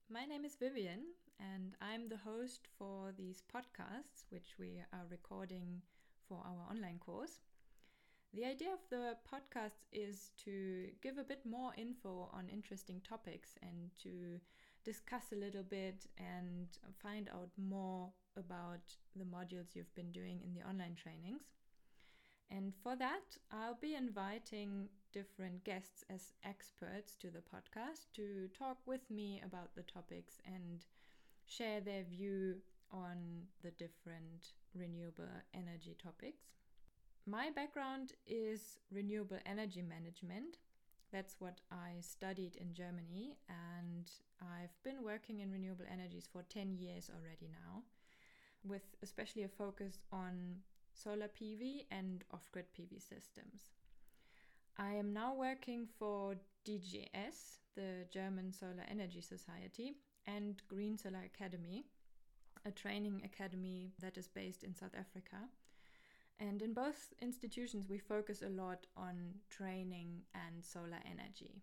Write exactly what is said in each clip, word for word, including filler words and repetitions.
My name is Vivian, and I'm the host for these podcasts, which we are recording for our online course. The idea of the podcast is to give a bit more info on interesting topics and to discuss a little bit and find out more about the modules you've been doing in the online trainings. And for that, I'll be inviting different guests as experts to the podcast to talk with me about the topics and share their view on the different renewable energy topics. My background is renewable energy management. That's what I studied in Germany, and I've been working in renewable energies for ten years already now, with especially a focus on solar P V and off-grid P V systems. I am now working for D G S, the German Solar Energy Society, and Green Solar Academy, a training academy that is based in South Africa. And in both institutions, we focus a lot on training and solar energy.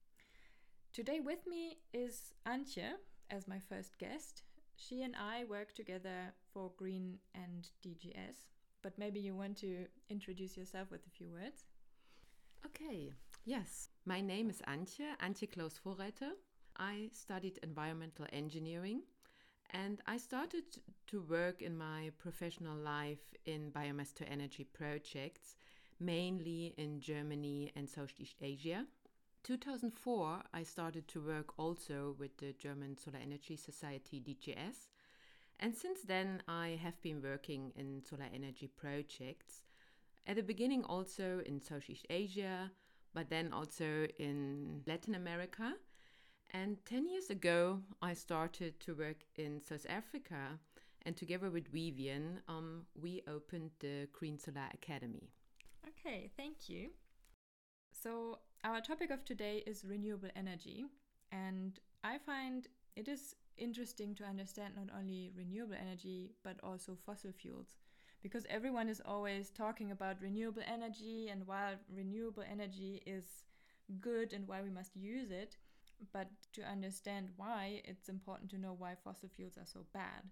Today with me is Antje as my first guest. She and I work together for Green and D G S. But maybe you want to introduce yourself with a few words. Okay, yes. My name is Antje, Antje Klaus-Vorreiter. I studied environmental engineering and I started to work in my professional life in biomass to energy projects, mainly in Germany and Southeast Asia. two thousand four, I started to work also with the German Solar Energy Society, D G S. And since then, I have been working in solar energy projects, at the beginning also in Southeast Asia, but then also in Latin America. And ten years ago, I started to work in South Africa, and together with Vivian, um, we opened the Green Solar Academy. Okay, thank you. So our topic of today is renewable energy, and I find it is interesting to understand not only renewable energy but also fossil fuels, because everyone is always talking about renewable energy and why renewable energy is good and why we must use it, but to understand why, it's important to know why fossil fuels are so bad.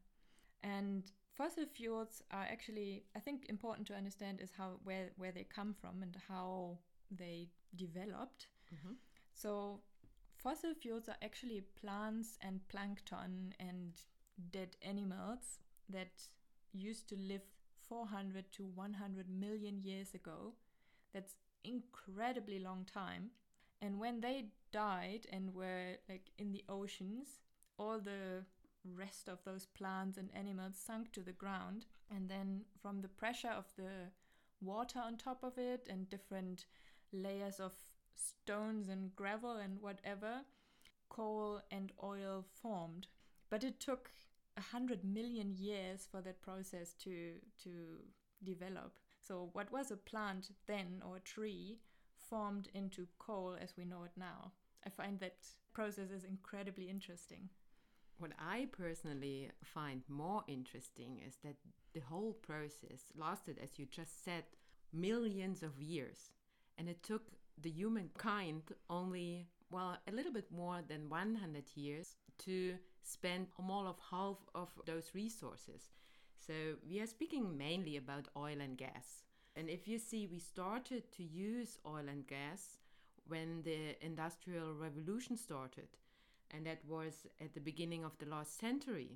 And fossil fuels are actually, I think, important to understand is how where where they come from and how they developed. Mm-hmm. So fossil fuels are actually plants and plankton and dead animals that used to live four hundred to one hundred million years ago. That's incredibly long time. And when they died and were like in the oceans, all the rest of those plants and animals sunk to the ground. And then from the pressure of the water on top of it and different layers of stones and gravel and whatever, coal and oil formed. But it took a hundred million years for that process to to develop. So what was a plant then, or a tree, formed into coal as we know it now. I find that process is incredibly interesting. What I personally find more interesting is that the whole process lasted, as you just said, millions of years. And it took the humankind only, well, a little bit more than one hundred years to spend more of half of those resources. So we are speaking mainly about oil and gas. And if you see, we started to use oil and gas when the Industrial Revolution started. And that was at the beginning of the last century.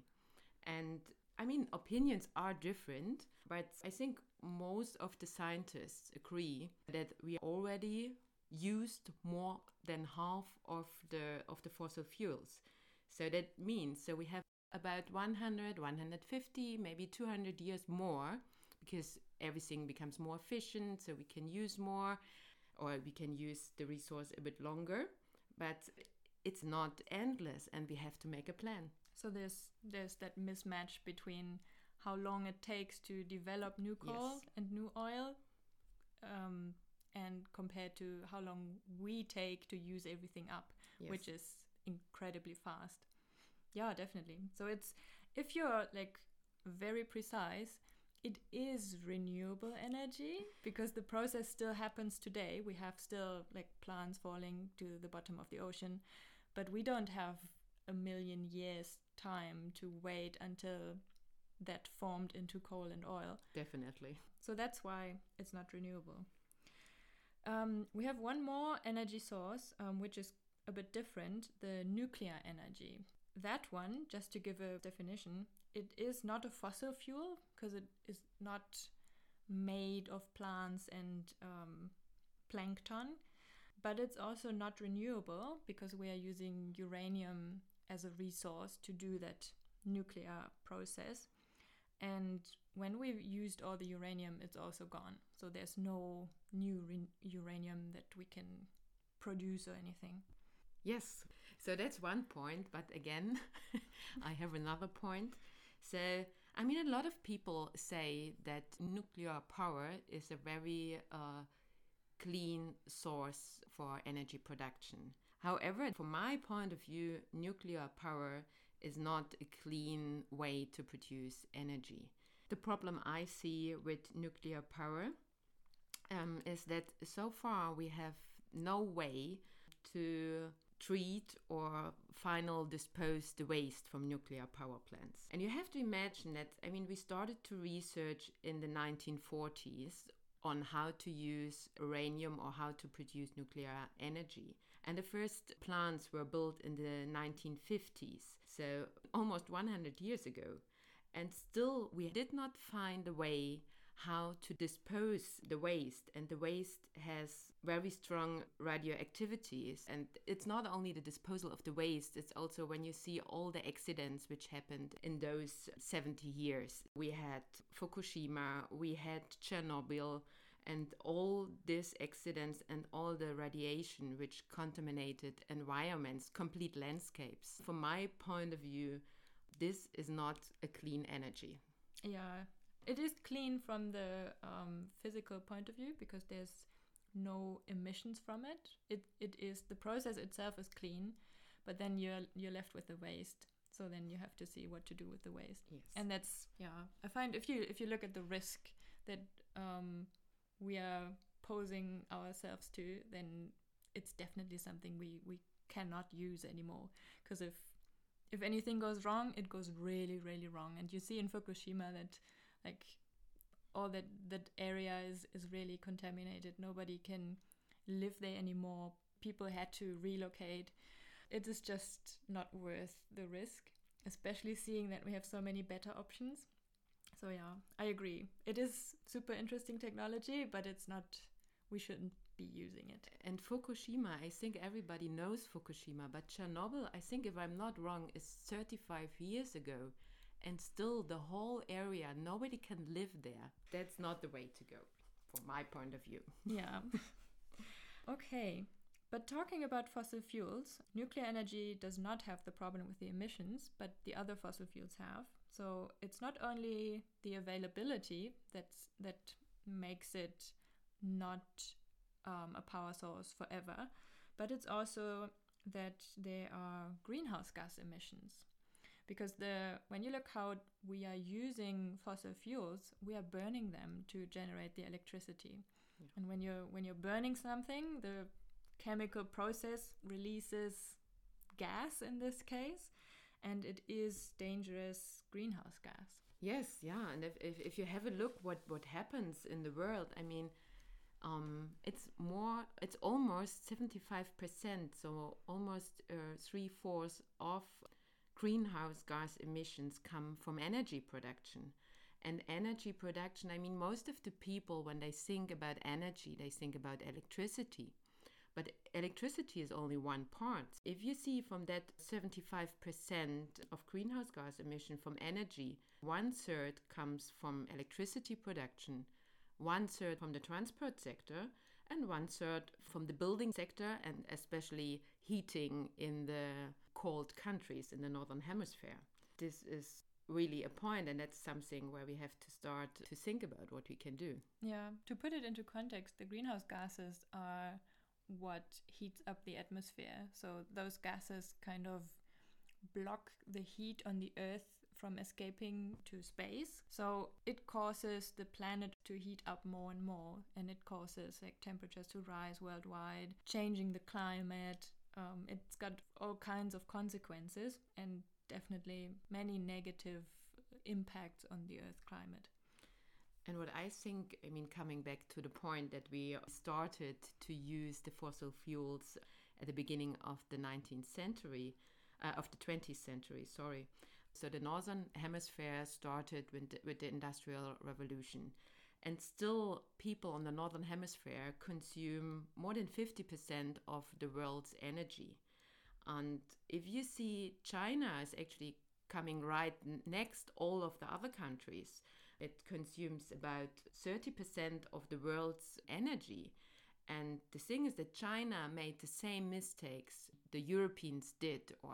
And I mean, opinions are different, but I think most of the scientists agree that we already used more than half of the of the fossil fuels. So that means, so we have about one hundred, one hundred fifty, maybe two hundred years more, because everything becomes more efficient, so we can use more, or we can use the resource a bit longer. But it's not endless, and we have to make a plan. So there's there's that mismatch between how long it takes to develop new coal yes. and new oil, um, and compared to how long we take to use everything up, yes. which is incredibly fast. Yeah, definitely. So it's, if you're like very precise, it is renewable energy, because the process still happens today. We have still like plants falling to the bottom of the ocean, but we don't have a million years time to wait until that formed into coal and oil. Definitely. So that's why it's not renewable. Um, we have one more energy source, um, which is a bit different, the nuclear energy. That one, just to give a definition, it is not a fossil fuel because it is not made of plants and um, plankton, but it's also not renewable because we are using uranium as a resource to do that nuclear process. And when we've used all the uranium, it's also gone. So there's no new re- uranium that we can produce or anything. Yes, so that's one point. But again, I have another point. So, I mean, a lot of people say that nuclear power is a very uh, clean source for energy production. However, from my point of view, nuclear power is not a clean way to produce energy. The problem I see with nuclear power um, is that so far we have no way to treat or final dispose the waste from nuclear power plants. And you have to imagine that, I mean, we started to research in the nineteen forties on how to use uranium or how to produce nuclear energy. And the first plants were built in the nineteen fifties, so almost one hundred years ago. And still we did not find a way how to dispose the waste. And the waste has very strong radioactivities. And it's not only the disposal of the waste, it's also when you see all the accidents which happened in those seventy years. We had Fukushima, we had Chernobyl, and all these accidents and all the radiation which contaminated environments, complete landscapes. From my point of view, this is not a clean energy. Yeah, it is clean from the um, physical point of view because there's no emissions from it. It it is the process itself is clean, but then you're you're left with the waste. So then you have to see what to do with the waste. Yes. And that's yeah. I find if you if you look at the risk that um, we are posing ourselves to, then it's definitely something we, we cannot use anymore. Because if if anything goes wrong, it goes really, really wrong. And you see in Fukushima that like all that, that area is, is really contaminated. Nobody can live there anymore. People had to relocate. It is just not worth the risk, especially seeing that we have so many better options. So yeah, I agree. It is super interesting technology, but it's not, we shouldn't be using it. And Fukushima, I think everybody knows Fukushima, but Chernobyl, I think if I'm not wrong, is thirty-five years ago. And still the whole area, nobody can live there. That's not the way to go, from my point of view. Yeah. Okay. But talking about fossil fuels, nuclear energy does not have the problem with the emissions, but the other fossil fuels have. So it's not only the availability that's, that makes it not um, a power source forever, but it's also that there are greenhouse gas emissions. Because the when you look how we are using fossil fuels, we are burning them to generate the electricity. Yeah. And when you're when you're burning something, the chemical process releases gas in this case, and it is dangerous greenhouse gas. Yes, yeah, and if if, if you have a look what, what happens in the world, I mean, um, it's more, it's almost seventy-five percent, so almost uh, three fourths of greenhouse gas emissions come from energy production. And energy production, I mean, most of the people, when they think about energy, they think about electricity. But electricity is only one part. If you see from that seventy-five percent of greenhouse gas emission from energy, one third comes from electricity production, one third from the transport sector, and one third from the building sector, and especially heating in the cold countries in the northern hemisphere. This is really a point, and that's something where we have to start to think about what we can do. Yeah, to put it into context, the greenhouse gases are what heats up the atmosphere. So those gases kind of block the heat on the Earth from escaping to space. So it causes the planet to heat up more and more, and it causes like temperatures to rise worldwide, changing the climate, Um, it's got all kinds of consequences and definitely many negative impacts on the Earth climate. And what I think, I mean, coming back to the point that we started to use the fossil fuels at the beginning of the nineteenth century, uh, of the twentieth century, sorry. So the Northern Hemisphere started with the, with the Industrial Revolution. And still, people on the Northern Hemisphere consume more than fifty percent of the world's energy. And if you see China is actually coming right next all of the other countries, it consumes about thirty percent of the world's energy. And the thing is that China made the same mistakes the Europeans did, or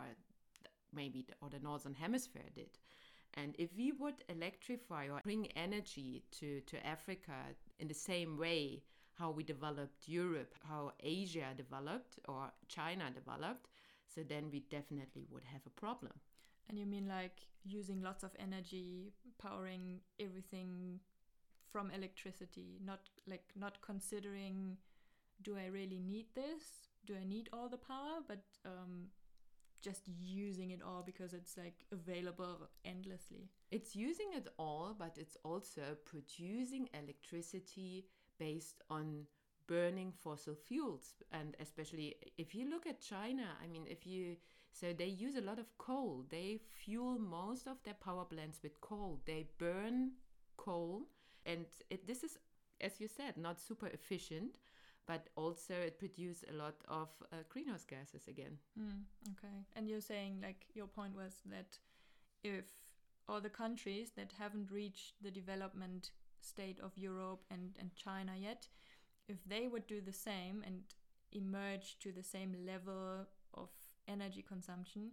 maybe the, or the Northern Hemisphere did. And if we would electrify or bring energy to, to Africa in the same way how we developed Europe, how Asia developed or China developed, so then we definitely would have a problem. And you mean like using lots of energy, powering everything from electricity, not like not considering, do I really need this? Do I need all the power? But um, just using it all because it's like available endlessly. It's using it all, but it's also producing electricity based on burning fossil fuels. And especially if you look at China, I mean, if you, so they use a lot of coal. They fuel most of their power plants with coal. They burn coal. And it, this is, as you said, not super efficient, but also it produces a lot of uh, greenhouse gases again. Mm, okay. And you're saying, like, your point was that if all the countries that haven't reached the development state of Europe and, and China yet, if they would do the same and emerge to the same level of energy consumption,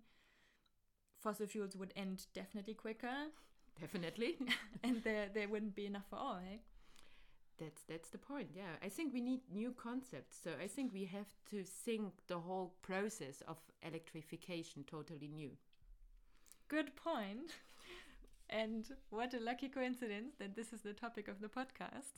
fossil fuels would end definitely quicker. Definitely. And there there wouldn't be enough for all, eh? That's that's the point, yeah. I think we need new concepts. So I think we have to think the whole process of electrification totally new. Good point. And what a lucky coincidence that this is the topic of the podcast.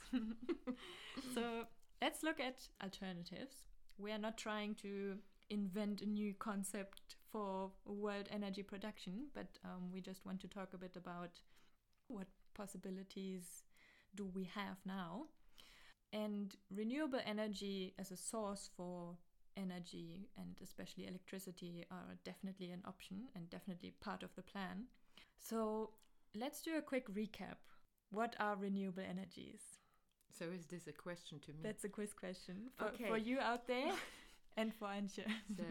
So let's look at alternatives. We are not trying to invent a new concept for world energy production, but um, we just want to talk a bit about what possibilities do we have now. And renewable energy as a source for energy and especially electricity are definitely an option and definitely part of the plan. So let's do a quick recap. What are renewable energies? So is this a question to me? That's a quiz question for, okay. for you out there and for Antje. So,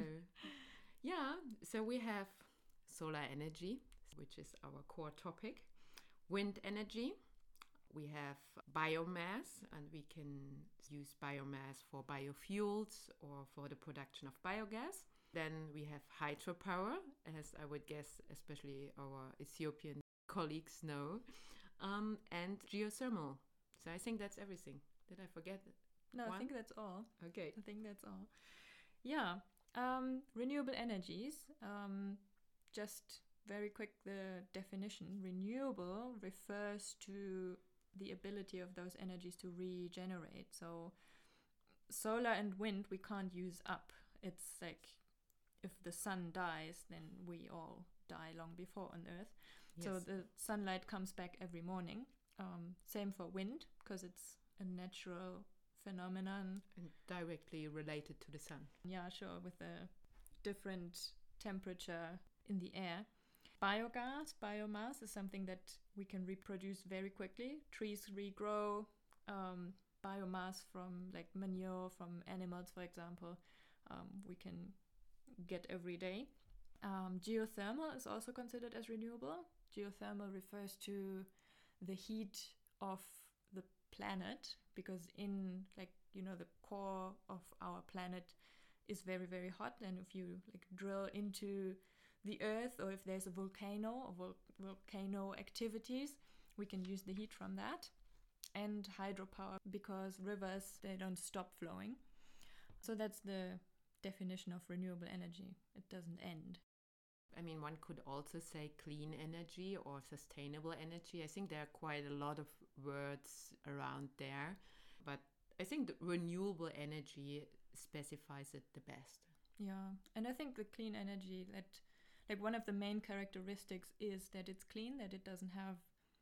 yeah, so we have solar energy, which is our core topic, wind energy, we have biomass, and we can use biomass for biofuels or for the production of biogas. Then we have hydropower, as I would guess especially our Ethiopian colleagues know, um, and geothermal. So I think that's everything. Did I forget? No, one? I think that's all. Okay. I think that's all. Yeah. Um, renewable energies. Um, just very quick, the definition. Renewable refers to the ability of those energies to regenerate. So solar and wind we can't use up. It's like if the sun dies, then we all die long before on Earth. Yes. So the sunlight comes back every morning. Um, same for wind, because it's a natural phenomenon. And directly related to the sun. Yeah, sure, with a different temperature in the air. Biogas, biomass is something that we can reproduce very quickly. Trees regrow, um, biomass from like manure from animals, for example, um, we can get every day. Um, geothermal is also considered as renewable. Geothermal refers to the heat of the planet, because in like, you know, the core of our planet is very, very hot. And if you like drill into the earth, or if there's a volcano or vol- volcano activities, we can use the heat from that. And hydropower, because rivers, they don't stop flowing. So that's the definition of renewable energy. It doesn't end. I mean, one could also say clean energy or sustainable energy. I think there are quite a lot of words around there, but I think the renewable energy specifies it the best. Yeah, and I think the clean energy, that like one of the main characteristics is that it's clean, that it doesn't have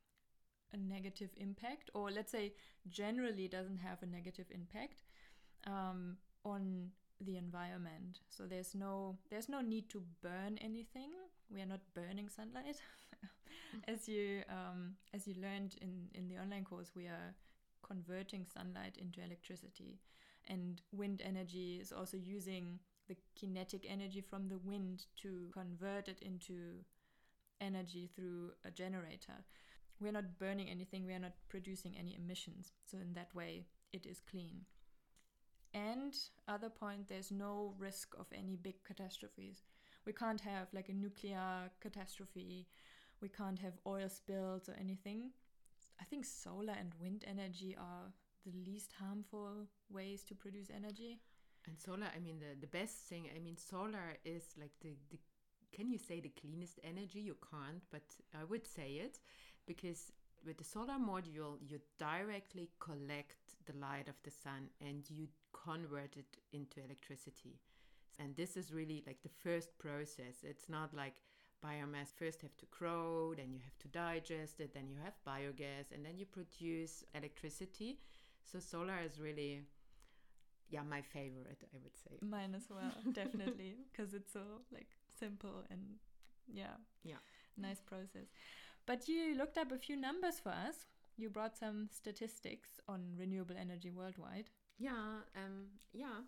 a negative impact, or let's say generally doesn't have a negative impact um, on the environment. So there's no there's no need to burn anything. We are not burning sunlight. as you um, as you learned in in the online course, we are converting sunlight into electricity, and wind energy is also using the kinetic energy from the wind to convert it into energy through a generator. We're not burning anything, we are not producing any emissions. So in that way, it is clean. And other point, there's no risk of any big catastrophes. We can't have like a nuclear catastrophe. We can't have oil spills or anything. I think solar and wind energy are the least harmful ways to produce energy. And solar, I mean, the, the best thing, I mean, solar is like the, the, can you say the cleanest energy? You can't, but I would say it, because with the solar module, you directly collect the light of the sun and you convert it into electricity. And this is really like the first process. It's not like biomass first have to grow, then you have to digest it, then you have biogas, and then you produce electricity. So solar is really, yeah, my favorite, I would say. Mine as well, definitely, because it's so like simple and yeah, yeah, nice process. But you looked up a few numbers for us. You brought some statistics on renewable energy worldwide. Yeah, um, yeah.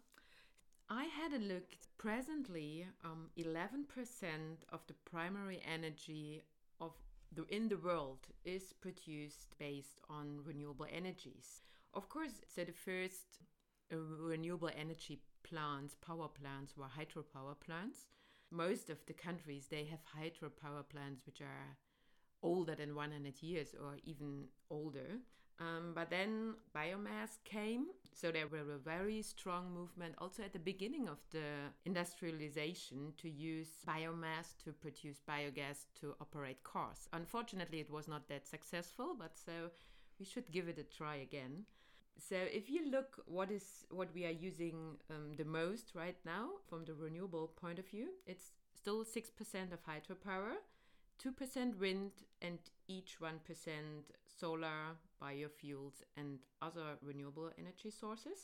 I had a look. Presently, um, eleven percent of the primary energy of the in the world is produced based on renewable energies. Of course, so the first uh, renewable energy plants, power plants, were hydropower plants. Most of the countries, they have hydropower plants which are older than one hundred years or even older. Um, but then biomass came, so there were a very strong movement also at the beginning of the industrialization to use biomass to produce biogas to operate cars. Unfortunately, it was not that successful, but so we should give it a try again. So if you look what is what we are using um, the most right now from the renewable point of view, it's still six percent of hydropower, two percent wind, and each one percent solar, biofuels, and other renewable energy sources.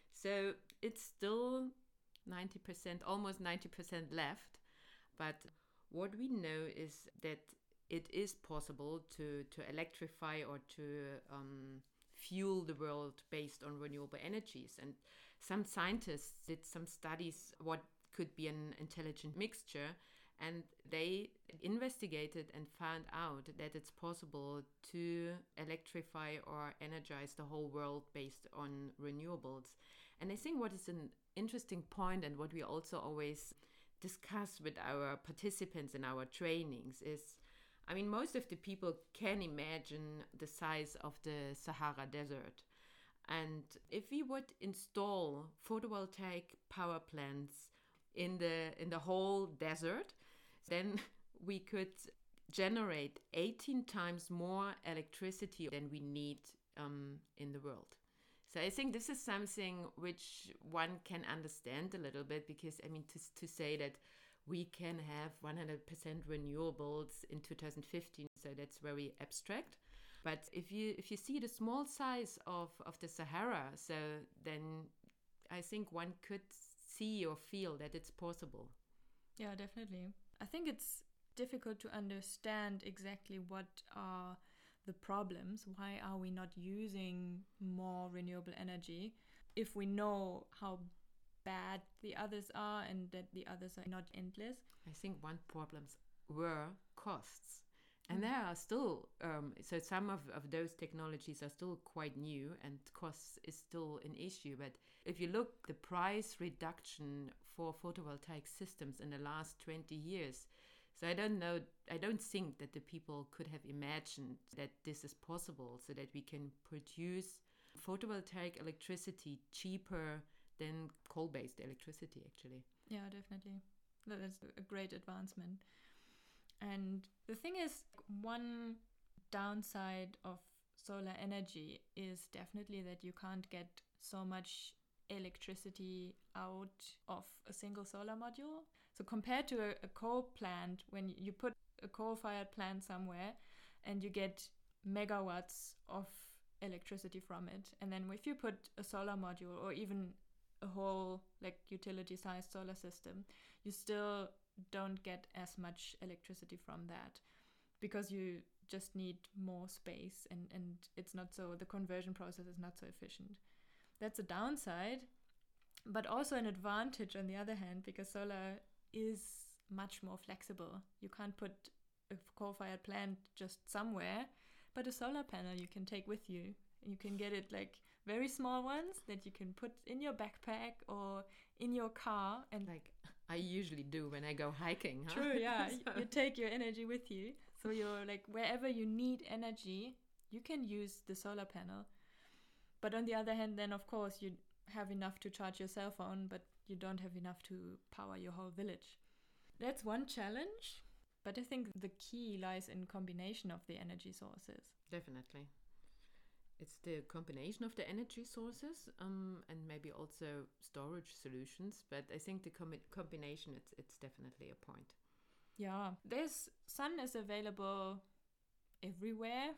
So it's still ninety percent, almost ninety percent left. But what we know is that it is possible to, to electrify or to um, fuel the world based on renewable energies. And some scientists did some studies what could be an intelligent mixture. And they investigated and found out that it's possible to electrify or energize the whole world based on renewables. And I think what is an interesting point, and what we also always discuss with our participants in our trainings, is, I mean, most of the people can imagine the size of the Sahara Desert. And if we would install photovoltaic power plants in the in the whole desert, then we could generate eighteen times more electricity than we need um, in the world. So I think this is something which one can understand a little bit, because, I mean, to, to say that we can have one hundred percent renewables in two thousand fifteen, so that's very abstract. But if you if you see the small size of, of the Sahara, so then I think one could see or feel that it's possible. Yeah, definitely. I think it's difficult to understand exactly what are the problems. Why are we not using more renewable energy if we know how bad the others are and that the others are not endless? I think one problems were costs. And there are still, um, so some of, of those technologies are still quite new, and costs is still an issue. But if you look the price reduction for photovoltaic systems in the last twenty years, so I don't know, I don't think that the people could have imagined that this is possible, so that we can produce photovoltaic electricity cheaper than coal-based electricity, actually. Yeah, definitely. That's a great advancement. And the thing is, one downside of solar energy is definitely that you can't get so much electricity out of a single solar module. So compared to a, a coal plant, when you put a coal-fired plant somewhere and you get megawatts of electricity from it, and then if you put a solar module or even a whole like utility-sized solar system, you still don't get as much electricity from that, because you just need more space, and, and it's not so, the conversion process is not so efficient. That's a downside, but also an advantage on the other hand, because solar is much more flexible. You can't put a coal-fired plant just somewhere, but a solar panel you can take with you. You can get it like very small ones that you can put in your backpack or in your car, and like I usually do when I go hiking. Huh? True, yeah. So. You take your energy with you. So you're like, wherever you need energy, you can use the solar panel. But on the other hand, then of course you have enough to charge your cell phone, but you don't have enough to power your whole village. That's one challenge. But I think the key lies in combination of the energy sources. Definitely. It's the combination of the energy sources um, and maybe also storage solutions. But I think the com- combination, it's it's definitely a point. Yeah, there's sun is available everywhere.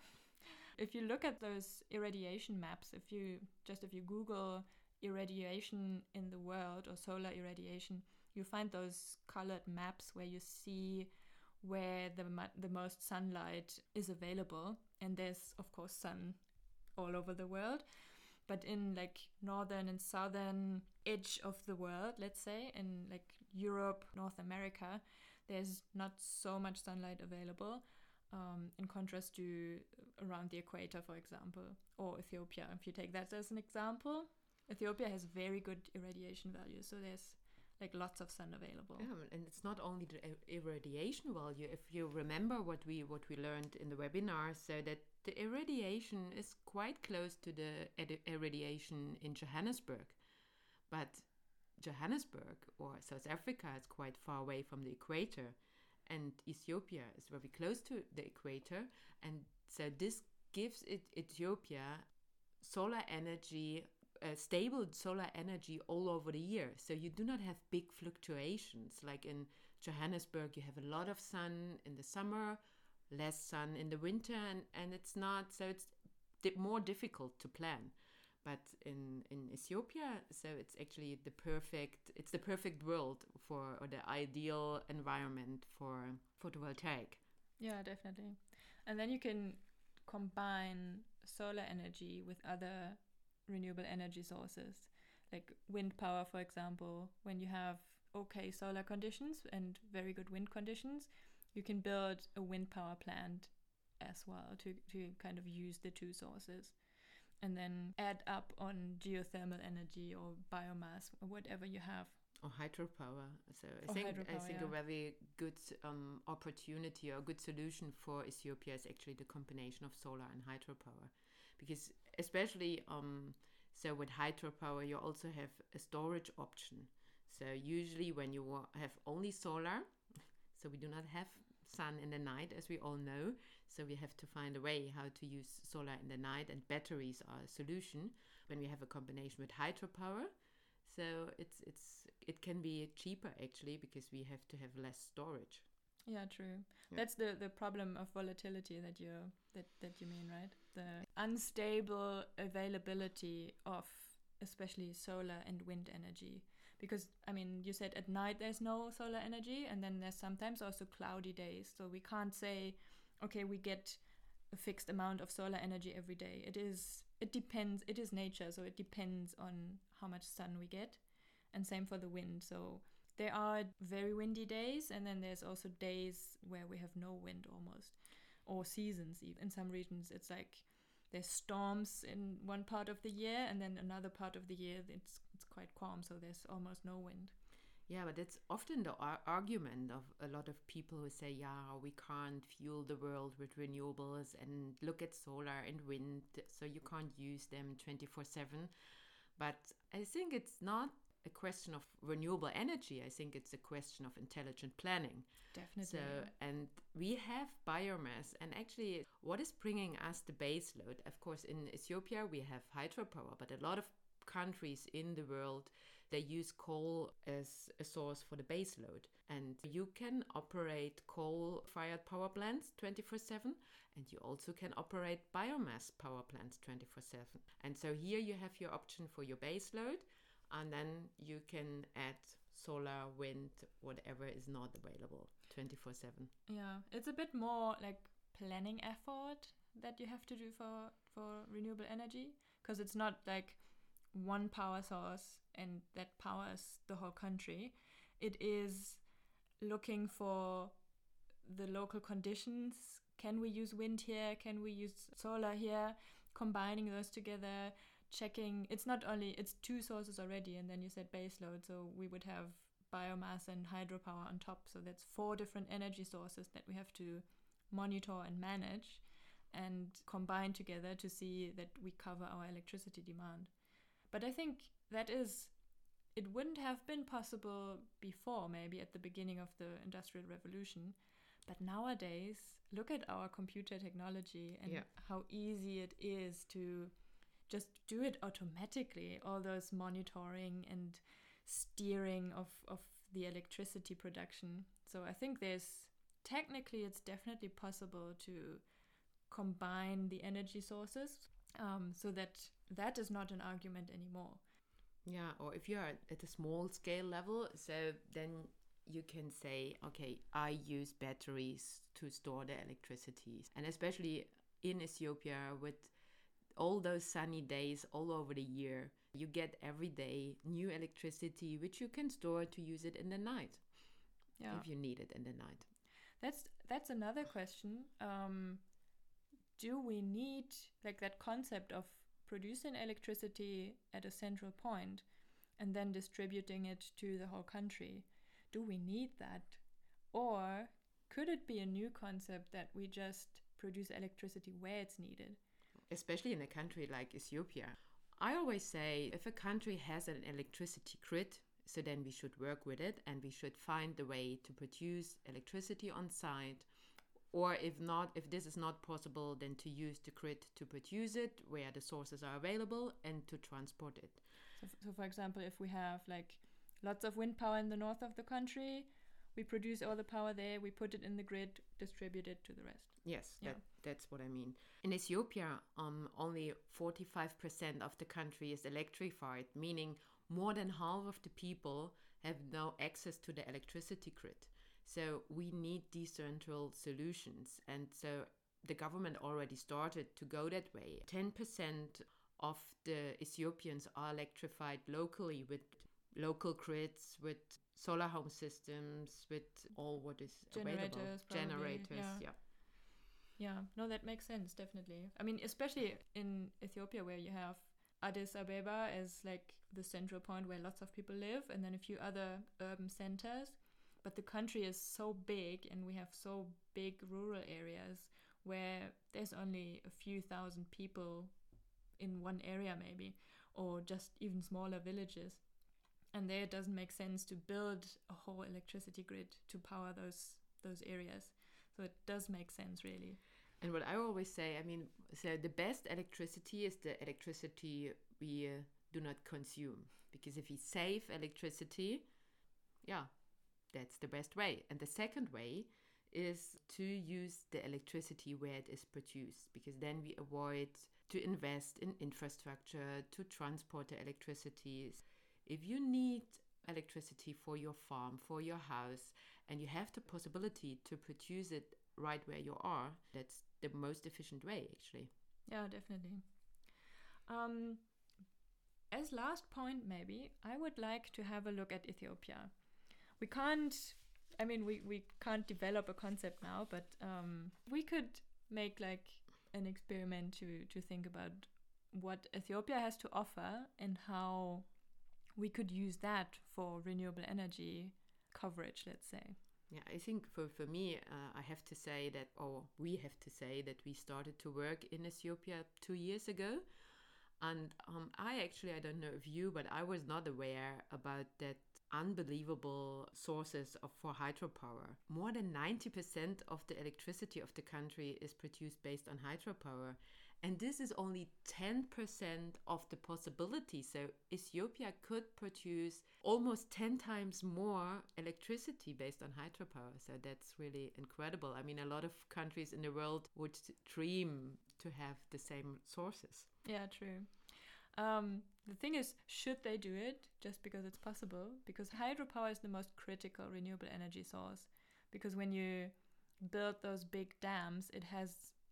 If you look at those irradiation maps, if you just if you Google irradiation in the world or solar irradiation, you find those colored maps where you see where the the most sunlight is available, and there's of course sun all over the world, but in like northern and southern edge of the world, let's say in like Europe, North America, there's not so much sunlight available, um, in contrast to around the equator, for example, or Ethiopia. If you take that as an example, Ethiopia has very good irradiation values, so there's like lots of sun available. Yeah, and it's not only the irradiation value. If you remember what we what we learned in the webinar, so that the irradiation is quite close to the ed- irradiation in Johannesburg, but Johannesburg or South Africa is quite far away from the equator, and Ethiopia is very close to the equator, and so this gives it Ethiopia solar energy. Uh, stable solar energy all over the year, so you do not have big fluctuations like in Johannesburg. You have a lot of sun in the summer, less sun in the winter, and, and it's not, so it's di- more difficult to plan. But in, in Ethiopia, so it's actually the perfect, it's the perfect world for, or the ideal environment for photovoltaic. Yeah, definitely. And then you can combine solar energy with other renewable energy sources, like wind power, for example. When you have okay solar conditions and very good wind conditions, you can build a wind power plant as well to, to kind of use the two sources, and then add up on geothermal energy or biomass or whatever you have. Or hydropower. So I or think hydropower, I think yeah. a very good um, opportunity or a good solution for Ethiopia is actually the combination of solar and hydropower, because especially um, so with hydropower you also have a storage option. So usually when you wa- have only solar, so we do not have sun in the night, as we all know, so we have to find a way how to use solar in the night, and batteries are a solution. When we have a combination with hydropower, so it's it's it can be cheaper actually, because we have to have less storage. Yeah, true. Yeah. That's the, the problem of volatility that you that, that you mean, right? The unstable availability of especially solar and wind energy. Because, I mean, you said at night there's no solar energy, and then there's sometimes also cloudy days. So we can't say, okay, we get a fixed amount of solar energy every day. It is, it depends, it is nature, so it depends on how much sun we get. And same for the wind. So there are very windy days, and then there's also days where we have no wind almost, or seasons even. In some regions it's like there's storms in one part of the year, and then another part of the year it's it's quite calm, so there's almost no wind. Yeah, but it's often the ar- argument of a lot of people who say, yeah, we can't fuel the world with renewables, and look at solar and wind, so you can't use them twenty-four seven. But I think it's not a question of renewable energy. I think it's a question of intelligent planning. Definitely. So, and we have biomass, and actually what is bringing us the base load, of course in Ethiopia we have hydropower, but a lot of countries in the world, they use coal as a source for the base load. And you can operate coal-fired power plants twenty-four seven, and you also can operate biomass power plants twenty-four seven. And so here you have your option for your base load, and then you can add solar, wind, whatever is not available twenty-four seven. Yeah, it's a bit more like planning effort that you have to do for, for renewable energy, because it's not like one power source and that powers the whole country. It is looking for the local conditions. Can we use wind here? Can we use solar here? Combining those together, checking. It's not only, it's two sources already, and then you said baseload, so we would have biomass and hydropower on top. So that's four different energy sources that we have to monitor and manage and combine together to see that we cover our electricity demand. But I think that is, it wouldn't have been possible before, maybe at the beginning of the Industrial Revolution. But nowadays, look at our computer technology and yeah. how easy it is to just do it automatically, all those monitoring and steering of, of the electricity production. So I think there's, technically it's definitely possible to combine the energy sources, um, so that that is not an argument anymore. Yeah, or if you're at a small scale level, so then you can say, okay, I use batteries to store the electricity. And especially in Ethiopia, with all those sunny days all over the year, you get every day new electricity, which you can store to use it in the night, yeah. if you need it in the night. That's that's another question. Um, do we need, like, that concept of producing electricity at a central point and then distributing it to the whole country? Do we need that? Or could it be a new concept that we just produce electricity where it's needed? Especially in a country like Ethiopia. I always say if a country has an electricity grid, so then we should work with it and we should find the way to produce electricity on site. Or if not, if this is not possible, then to use the grid to produce it where the sources are available and to transport it. So, so for example, if we have like lots of wind power in the north of the country, we produce all the power there, we put it in the grid, distribute it to the rest. Yes, yeah. that, that's what I mean. In Ethiopia, um, only forty-five percent of the country is electrified, meaning more than half of the people have no access to the electricity grid. So we need decentral solutions. And so the government already started to go that way. ten percent of the Ethiopians are electrified locally with local grids, with solar home systems, with all what is Generators, available. probably, Generators, yeah. yeah. Yeah, no, that makes sense, definitely. I mean, especially in Ethiopia, where you have Addis Ababa as like the central point where lots of people live, and then a few other urban centers. But the country is so big, and we have so big rural areas where there's only a few thousand people in one area maybe, or just even smaller villages. And there it doesn't make sense to build a whole electricity grid to power those those areas. So it does make sense, really. And what I always say, I mean, so the best electricity is the electricity we uh, do not consume. Because if we save electricity, yeah, that's the best way. And the second way is to use the electricity where it is produced, because then we avoid to invest in infrastructure to transport the electricity. If you need electricity for your farm, for your house, and you have the possibility to produce it right where you are, that's the most efficient way, actually. Yeah, definitely. Um, as last point, maybe, I would like to have a look at Ethiopia. We can't, I mean, we, we can't develop a concept now, but um, we could make like an experiment to, to think about what Ethiopia has to offer and how we could use that for renewable energy coverage, let's say. Yeah, I think for, for me, uh, I have to say that, or we have to say that we started to work in Ethiopia two years ago. And um, I actually, I don't know if you, but I was not aware about that unbelievable sources of, for hydropower. More than ninety percent of the electricity of the country is produced based on hydropower. And this is only ten percent of the possibility. So Ethiopia could produce almost ten times more electricity based on hydropower. So that's really incredible. I mean, a lot of countries in the world would dream to have the same sources. Yeah, true. Um, the thing is, should they do it just because it's possible? Because hydropower is the most critical renewable energy source. Because when you build those big dams, it has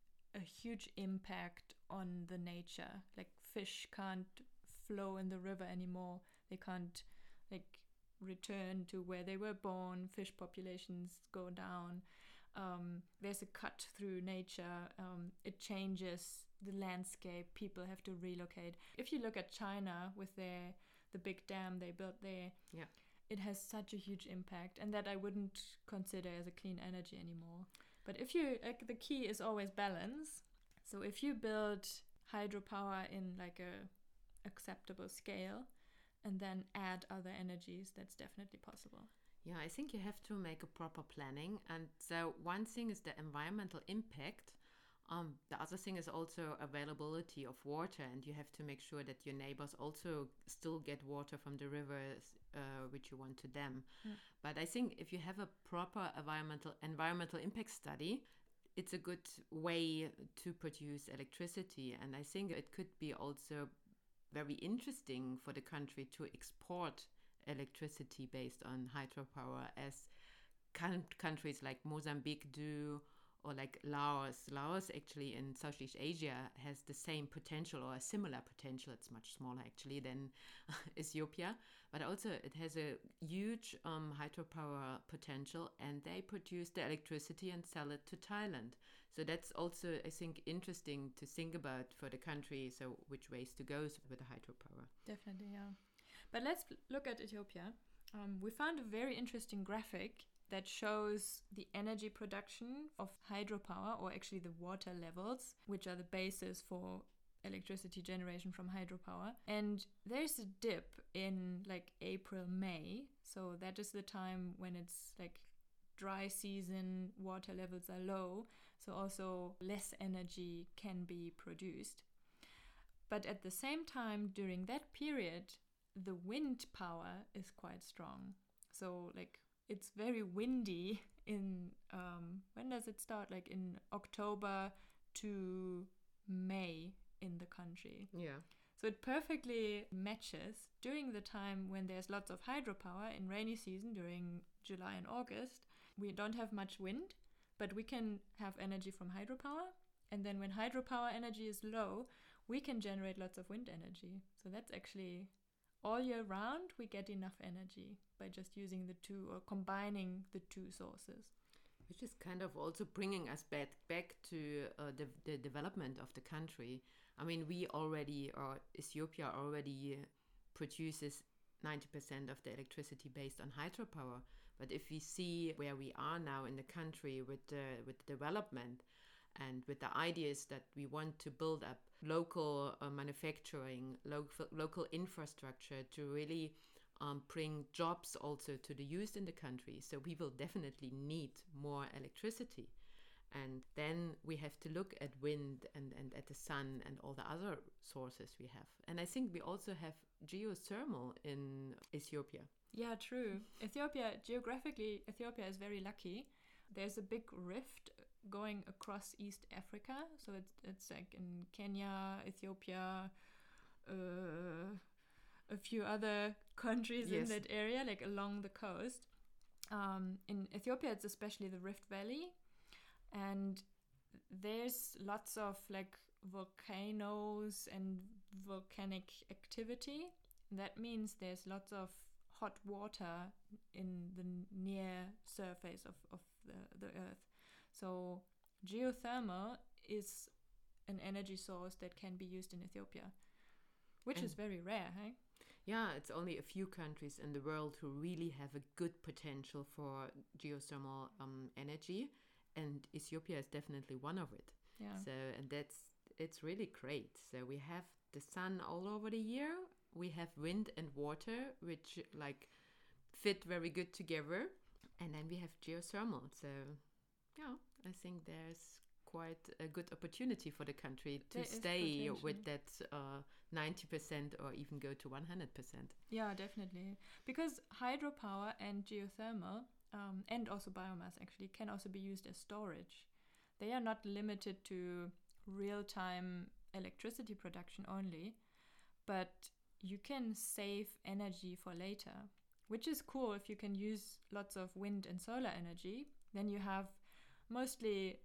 a huge impact on the nature. Like fish can't flow in the river anymore. They can't like return to where they were born. Fish populations go down. Um, there's a cut through nature. Um, it changes the landscape. People have to relocate. If you look at China with their the big dam they built there, yeah, it has such a huge impact, and that I wouldn't consider as a clean energy anymore. But if you like, the key is always balance. So if you build hydropower in like a acceptable scale, and then add other energies, that's definitely possible. Yeah, I think you have to make a proper planning. And so one thing is the environmental impact. Um, the other thing is also availability of water, and you have to make sure that your neighbors also still get water from the rivers uh, which you want to dam. Mm. But I think if you have a proper environmental environmental impact study, it's a good way to produce electricity. And I think it could be also very interesting for the country to export electricity based on hydropower, as countries like Mozambique do, or like Laos. Laos actually in Southeast Asia has the same potential, or a similar potential. It's much smaller actually than Ethiopia, but also it has a huge um, hydropower potential, and they produce the electricity and sell it to Thailand. So that's also, I think, interesting to think about for the country, so which ways to go with the hydropower. Definitely, yeah. But let's look at Ethiopia. Um, we found a very interesting graphic that shows the energy production of hydropower, or actually the water levels, which are the basis for electricity generation from hydropower. And there's a dip in like April, May. So that is the time when it's like dry season, water levels are low. So also less energy can be produced. But at the same time, during that period, the wind power is quite strong. So like it's very windy in, um, when does it start? Like in October to May in the country. Yeah. So it perfectly matches during the time when there's lots of hydropower in rainy season during July and August. We don't have much wind, but we can have energy from hydropower. And then when hydropower energy is low, we can generate lots of wind energy. So that's actually all year round, we get enough energy by just using the two, or combining the two sources. Which is kind of also bringing us back back to uh, the, the development of the country. I mean, we already, or Ethiopia already produces ninety percent of the electricity based on hydropower. But if we see where we are now in the country with the, with the development, and with the ideas that we want to build up local uh, manufacturing, local local infrastructure to really um, bring jobs also to the youth in the country. So we will definitely need more electricity. And then we have to look at wind and, and at the sun and all the other sources we have. And I think we also have geothermal in Ethiopia. Yeah, true. Ethiopia, geographically, Ethiopia is very lucky. There's a big rift going across East Africa. So it's, it's like in Kenya, Ethiopia, uh, a few other countries yes. in that area, like along the coast. Um, in Ethiopia, it's especially the Rift Valley. And there's lots of like volcanoes and volcanic activity. That means there's lots of hot water in the near surface of, of the, the earth. So geothermal is an energy source that can be used in Ethiopia, which and is very rare, hey? Yeah, it's only a few countries in the world who really have a good potential for geothermal um, energy. And Ethiopia is definitely one of it. Yeah. So, and that's, it's really great. So we have the sun all over the year. We have wind and water, which like fit very good together. And then we have geothermal. So, yeah, I think there's quite a good opportunity for the country to There is stay potential. with that uh, ninety percent or even go to one hundred percent. Yeah, definitely. Because hydropower and geothermal, um, and also biomass actually, can also be used as storage. They are not limited to real-time electricity production only, but you can save energy for later, which is cool. If you can use lots of wind and solar energy, then you have mostly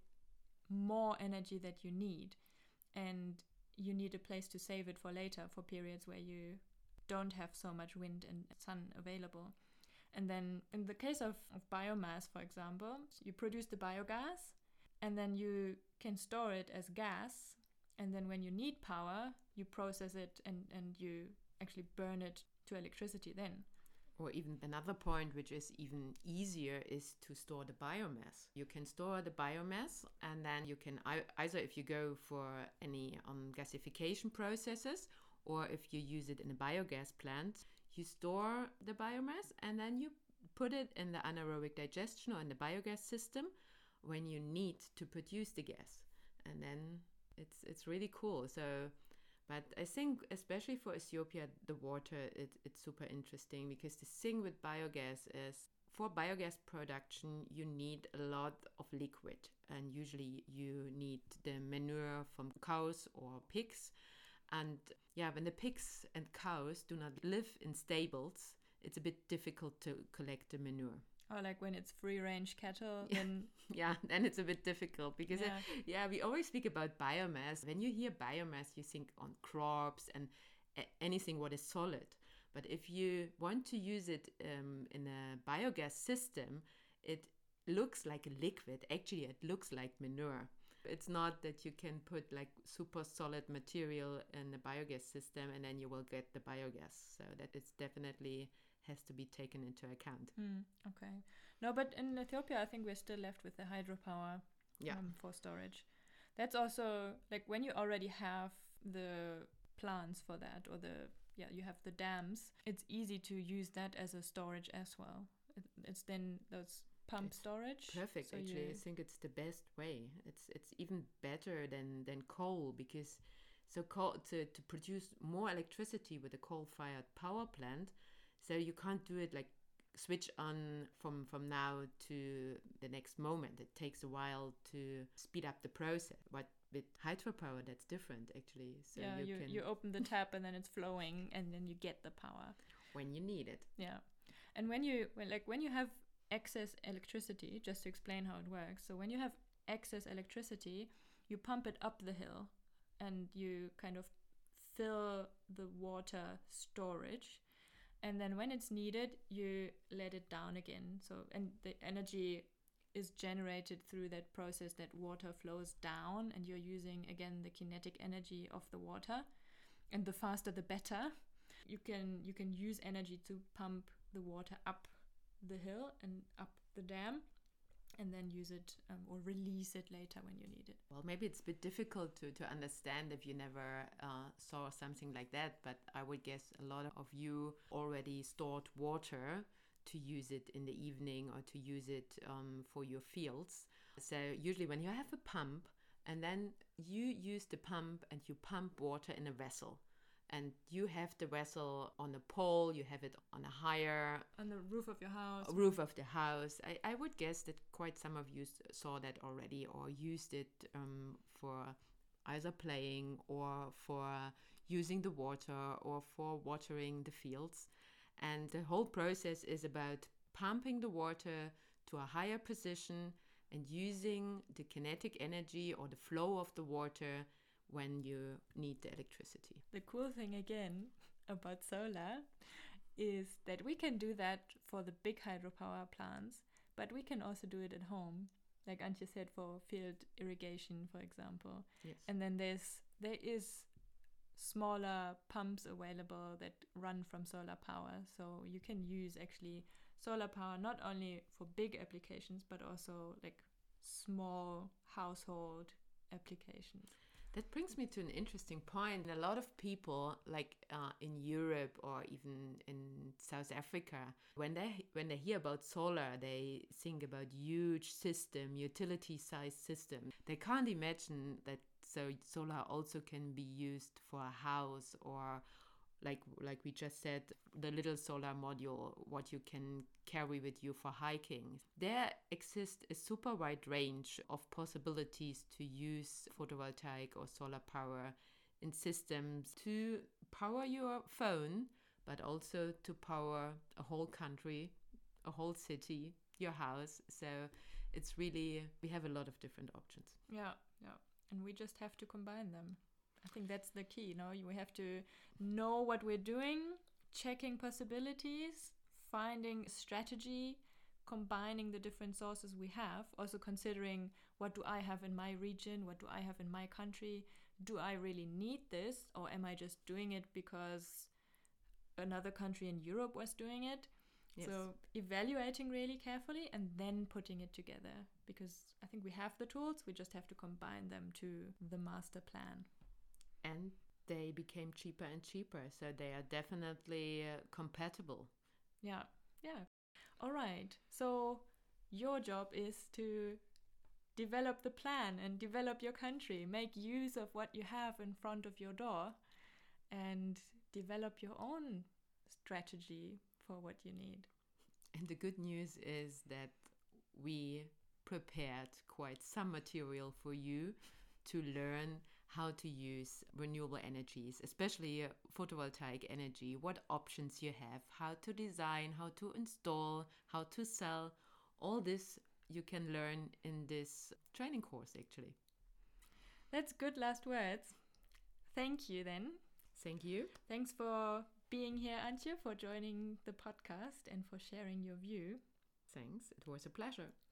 more energy that you need, and you need a place to save it for later, for periods where you don't have so much wind and sun available. And then in the case of, of biomass, for example, you produce the biogas and then you can store it as gas, and then when you need power, you process it and, and you actually burn it to electricity then. Or even another point, which is even easier, is to store the biomass. You can store the biomass, and then you can ei- either, if you go for any um, gasification processes, or if you use it in a biogas plant, you store the biomass and then you put it in the anaerobic digestion or in the biogas system when you need to produce the gas. And then it's it's really cool. So. But I think, especially for Ethiopia, the water, it, it's super interesting, because the thing with biogas is, for biogas production, you need a lot of liquid. And usually you need the manure from cows or pigs. And yeah, when the pigs and cows do not live in stables, it's a bit difficult to collect the manure. Or like when it's free-range cattle, Yeah. then Yeah, then it's a bit difficult, because Yeah. uh, yeah, we always speak about biomass. When you hear biomass, you think on crops and a- anything what is solid. But if you want to use it um, in a biogas system, it looks like a liquid. Actually, it looks like manure. It's not that you can put like super solid material in the biogas system and then you will get the biogas. So that it's definitely has to be taken into account. Hmm, okay. No, but in Ethiopia, I think we're still left with the hydropower Yeah. um, for storage. That's also like when you already have the plants for that, or the yeah, you have the dams. It's easy to use that as a storage as well. It, it's then those pump It's storage. Perfect, so actually. you- I think it's the best way. It's it's even better than, than coal, because so coal, to, to produce more electricity with a coal-fired power plant, so you can't do it like switch on from, from now to the next moment. It takes a while to speed up the process. But with hydropower, that's different, actually. So yeah, you, you, can you open the tap and then it's flowing, and then you get the power. when you need it. Yeah, and when you when, like when you have excess electricity, just to explain how it works. So when you have excess electricity, you pump it up the hill, and you kind of fill the water storage, and then when it's needed, you let it down again. So and the energy is generated through that process, that water flows down, and you're using again the kinetic energy of the water, and the faster the better. You can you can use energy to pump the water up the hill and up the dam, and then use it um, or release it later when you need it. Well, maybe it's a bit difficult to, to understand if you never uh, saw something like that, but I would guess a lot of you already stored water to use it in the evening or to use it um, for your fields. So usually when you have a pump, and then you use the pump and you pump water in a vessel, and you have the vessel on a pole, you have it on a higher On the roof of your house. roof of the house. I, I would guess that quite some of you s- saw that already, or used it um, for either playing or for using the water or for watering the fields. And the whole process is about pumping the water to a higher position and using the kinetic energy or the flow of the water when you need the electricity. The cool thing again about solar is that we can do that for the big hydropower plants, but we can also do it at home, like Antje said, for field irrigation, for example. Yes. And then there's there is smaller pumps available that run from solar power, so you can use actually solar power not only for big applications but also like small household applications. That brings me to an interesting point. A lot of people, like uh, in Europe or even in South Africa, when they when they hear about solar, they think about huge system, utility-sized system. They can't imagine that so solar also can be used for a house, or like like we just said, the little solar module, what you can carry with you for hiking. There exists a super wide range of possibilities to use photovoltaic or solar power in systems to power your phone, but also to power a whole country, a whole city, your house. So it's really, we have a lot of different options. Yeah, yeah. And we just have to combine them. I think that's the key, you know, we have to know what we're doing, checking possibilities, finding strategy, combining the different sources we have, also considering what do I have in my region, what do I have in my country, do I really need this, or am I just doing it because another country in Europe was doing it? Yes. So evaluating really carefully and then putting it together, because I think we have the tools, we just have to combine them to the master plan. And they became cheaper and cheaper, so they are definitely uh, compatible. Yeah, yeah. All right. So your job is to develop the plan and develop your country, make use of what you have in front of your door, and develop your own strategy for what you need. And the good news is that we prepared quite some material for you to learn how to use renewable energies, especially uh, photovoltaic energy, what options you have, how to design, how to install, how to sell. All this you can learn in this training course, actually. That's good last words. Thank you then. Thank you. Thanks for being here, Antje, for joining the podcast and for sharing your view. Thanks. It was a pleasure.